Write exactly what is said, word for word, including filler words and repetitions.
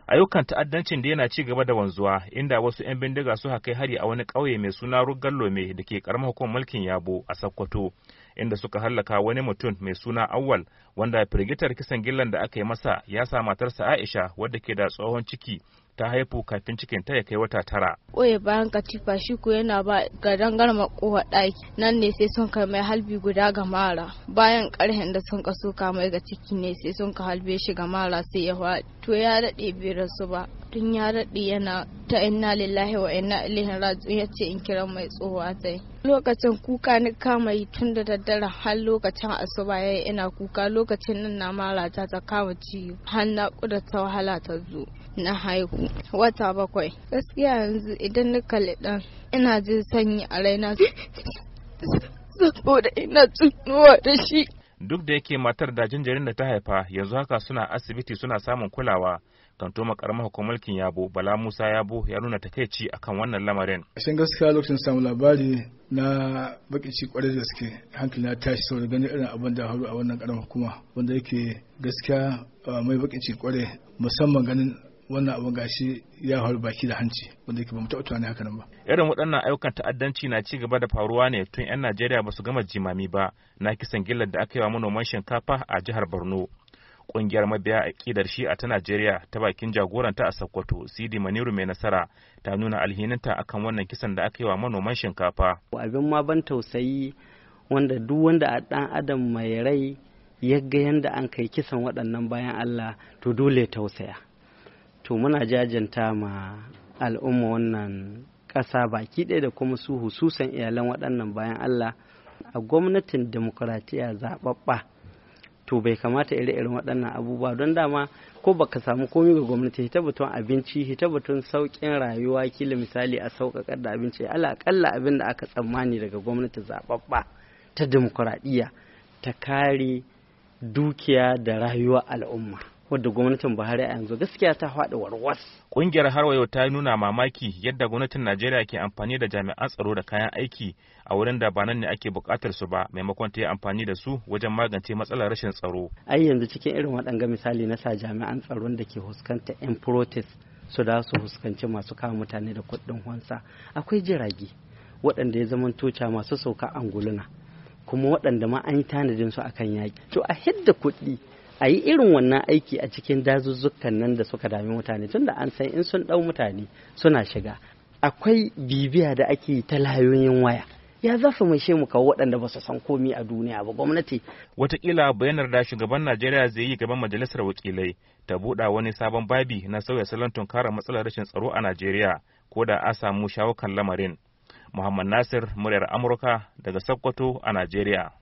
Ayyukan ta'addancin da yana ci gaba da wanzuwa inda wasu 'yan bindiga suka kai hari a wani ƙauye mai suna Rugan Lome da ke ƙaramar hukumar mulkin Yabo a Sokoto, inda suka hallaka wani mutum mai suna Awwal wanda firgitar kisan gillan da aka yi masa ya sa matarsa Aisha wadda ke da tsohon ciki ta haifu kafin cikin ta ya kai wata tara. Oye bayan katifa shi ko yana ba ga dangarma kowa ɗaki nan ne sai sun kai mai halbi guda ga mara bayan ƙarhen da sun kaso ka mai ga ciki ne sai sun ka halbe shi ga mara sai ya faɗi to ya daɗe bai rasu ba tun ya daɗe yana ta inna lillahi wa inna ilaihi raji'un yace in kiran mai tsohuwa tai lokacin kuka ni kama yi tun da daddare har lokacin asuba yayi ina kuka lokacin nan na mara ta ta kama ciwo har na kuda ta wahala ta zo na haihu wata bakwai gaskiya yanzu idan na kalli dan ina jin sanyi a raina saboda ina tunuwa da shi. Duk da yake matar da jinjirin da ta haifa yanzu haka suna asibiti suna samun kulawa, kantoma karamar hukumar mulkin Yabo Bala Musa Yabo ya nuna takeici akan wannan lamarin. Shin gaskiya lokacin samu labari na bakici kwarai da gaske hankali na tashi saboda ganin irin abin da faru a wannan karamar hukuma wanda yake gaskiya mai bakici kwarai musamman ganin wannan abin gashi ya faru baki da hanci wanda yake ba mu taɓa tunani haka nan ba. Irin waɗannan ayyukan ta'addanci na ci gaba da faruwa ne tun 'yan Najeriya ba su gama jimami ba na kisan gillar da aka yi wa manoman shinkafa a jihar Borno. Ƙungiyar mabiya aƙidar Shi'a ta Najeriya ta bakin jagoranta a Sokoto, Sidi Maniru mai nasara, ta nuna alhininta akan wannan kisan da aka yi wa manoman shinkafa. Abin ma ban tausayi wanda duk wanda a ɗan adam mai rai ya ga yanda an kai kisan waɗannan bayan Allah to dole tausaya. To muna jajanta ma al'umma wannan ƙasa baki ɗaya da kuma su hususan iyalan waɗannan bayan Allah a gwamnatin demokuraɗiyya zaɓaɓɓa. To bai kamata ire-iren waɗannan abubuwa don dama ko baka samu komai ga gwamnati hita batun abinci hita batun sauƙin rayuwa kila misali a sauƙaƙar da abinci alaƙalla abin da aka tsammani daga gwamnati zaɓaɓɓa ta demokuraɗiyya ta kare dukiya da rayuwar al'umma. Wadda gwamnatin Buhari a yanzu gaskiya ta faɗi warwas. Ƙungiyar har yau ta nuna mamaki yadda gwamnatin Najeriya ke amfani da jami'an tsaro da kayan aiki a wurin da ba nan ne ake buƙatar su ba maimakon ta yi amfani da su wajen magance matsalar rashin tsaro. Ai yanzu cikin irin waɗanga misali na sa jami'an tsaron da ke huskanta yan protest su da su huskanci masu kama mutane da kuɗin wansa akwai jirage waɗanda ya zama toca masu sauka anguluna kuma waɗanda ma an yi tanadin su akan yaƙi. To a hidda kuɗi a yi irin wannan aiki a cikin dazuzzukan nan da suka dami mutane tunda an san in sun ɗau mutane suna shiga akwai bibiya da ake ta layoyin waya ya zafi mai shemu kawo waɗanda ba su san komi a duniya ba gwamnati. Wataƙila bayanar da shugaban Najeriya zai yi gaban majalisar wakilai ta buɗa wani sabon babi na sauya salon tunkarar matsalar rashin tsaro a Najeriya ko da a samu shawo kan lamarin. Muhammad Nasir, muryar Amurka daga Sokoto a Najeriya.